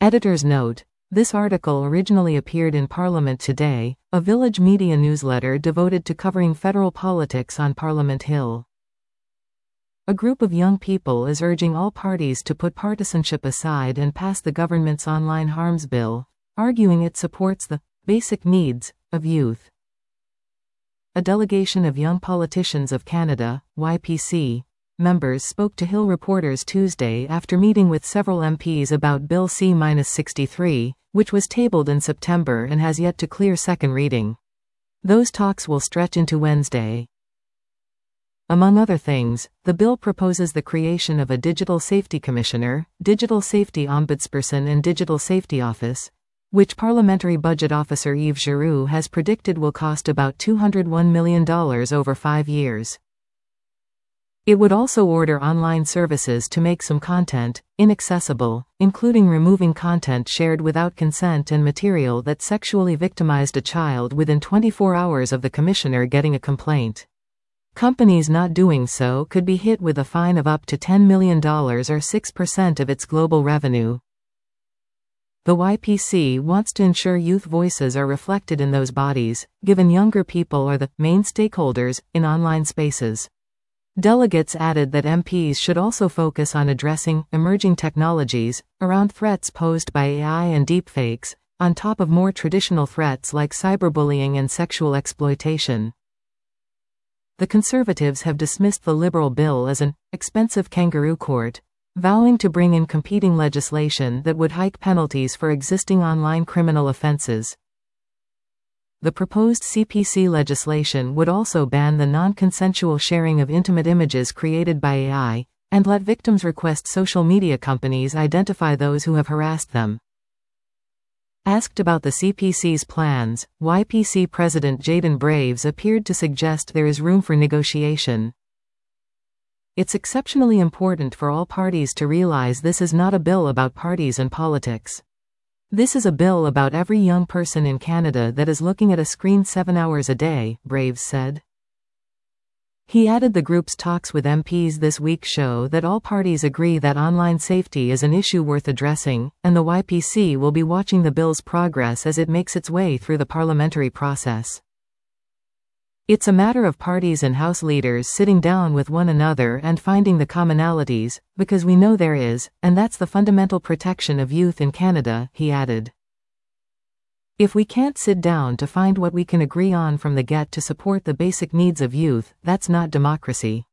Editor's note: this article originally appeared in Parliament Today, a village media newsletter devoted to covering federal politics on Parliament Hill. A group of young people is urging all parties to put partisanship aside and pass the government's online harms bill, arguing it supports the basic needs of youth. A delegation of Young Politicians of Canada, YPC, members spoke to Hill reporters Tuesday after meeting with several MPs about Bill C-63, which was tabled in September and has yet to clear second reading. Those talks will stretch into Wednesday. Among other things, the bill proposes the creation of a Digital Safety Commissioner, Digital Safety Ombudsperson and Digital Safety Office, which Parliamentary Budget Officer Yves Giroux has predicted will cost about $201 million over 5 years. It would also order online services to make some content inaccessible, including removing content shared without consent and material that sexually victimized a child within 24 hours of the commissioner getting a complaint. Companies not doing so could be hit with a fine of up to $10 million or 6% of its global revenue. The YPC wants to ensure youth voices are reflected in those bodies, given younger people are the main stakeholders in online spaces. Delegates added that MPs should also focus on addressing emerging technologies around threats posed by AI and deepfakes, on top of more traditional threats like cyberbullying and sexual exploitation. The Conservatives have dismissed the Liberal bill as an expensive kangaroo court, vowing to bring in competing legislation that would hike penalties for existing online criminal offenses. The proposed CPC legislation would also ban the non-consensual sharing of intimate images created by AI, and let victims request social media companies identify those who have harassed them. Asked about the CPC's plans, YPC President Jayden Braves appeared to suggest there is room for negotiation. It's exceptionally important for all parties to realize this is not a bill about parties and politics. This is a bill about every young person in Canada that is looking at a screen 7 hours a day, Braves said. He added the group's talks with MPs this week show that all parties agree that online safety is an issue worth addressing, and the YPC will be watching the bill's progress as it makes its way through the parliamentary process. It's a matter of parties and House leaders sitting down with one another and finding the commonalities, because we know there is, and that's the fundamental protection of youth in Canada, he added. If we can't sit down to find what we can agree on from the get to support the basic needs of youth, that's not democracy.